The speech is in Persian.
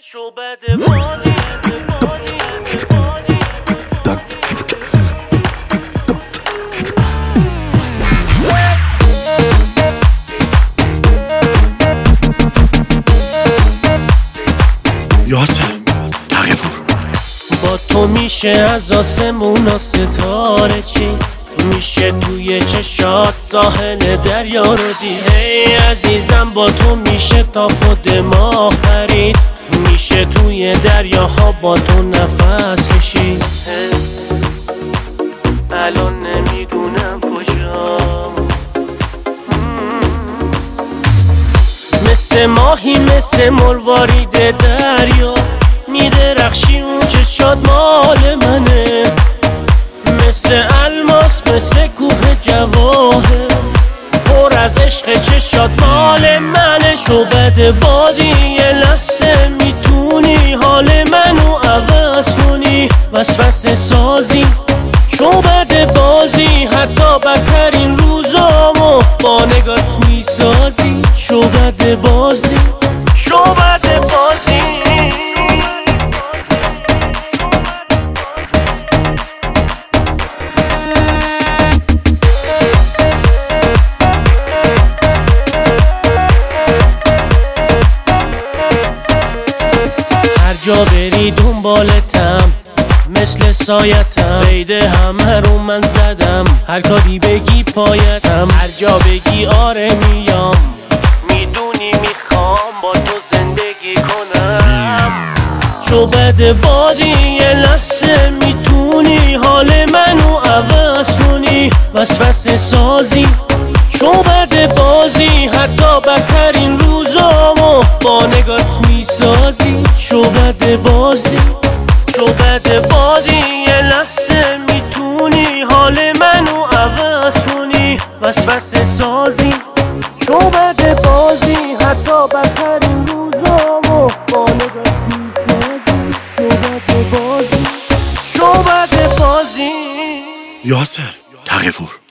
یاسر تقی‌فور با تو میشه از آسمون و ستاره چی میشه توی چشات ساحل دریا رو دید. ای عزیزم با تو میشه تا خود ماه پرید، میشه توی دریاها با تو نفس کشید. الان نمیدونم کجام، مثل ماهی مثل مروارید دریا میدرخشی، اون چشات مال منه، مثل الماس مثل کوه جواهر پر از عشق چشات مال منه. شعبد بازی یه لحظه میتونی حال منو عوض کنی، وسوسه سازی شعبد بازی حتی بدترین روزامو با نگات میسازی. شعبد بازی شعبد بازی هر جا بری دنبالتم مثل سایتم، قید همه رو من زدم، هر کاری بگی پایتم، هر جا بگی آره میام، میدونی میخوام با تو زندگی کنم. شعبد بازی یه لحظه میتونی حال منو عوض کنی، وسوسه سازی شعبد بازی حتی بدترین روزامو با نگات میسازی. شعبد بازی شعبد بازی یه لحظه میتونی حال منو عوض کنی، وسوسه سازی شعبد بازی حتی بدترین روزامو با نگات میسازی. شعبد بازی شعبد بازی یاسر تقی‌فور